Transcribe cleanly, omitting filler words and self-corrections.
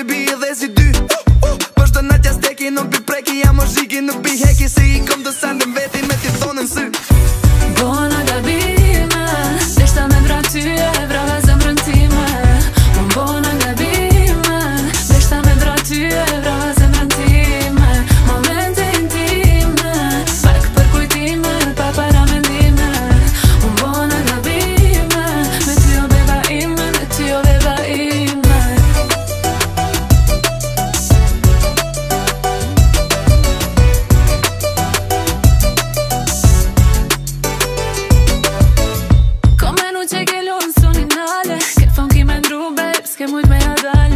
baby edhe si dy Po shdo natja steki, nuk pi preki, jam o zhiki, nuk pi heki Se i kom të sandën veti me t'i thonë në sy Bona gabime, deshta me vra ty e vrave zemrën time Bona gabime, deshta me vra ty e vrave zemrën time Momente intime, pak për kujtime, pa para mendime Bona gabime, me ty o beba ime, me ty o beba ime Që ke lunë suninale Ke thonë ki me ndru, babe, s'ke mujt me ja dale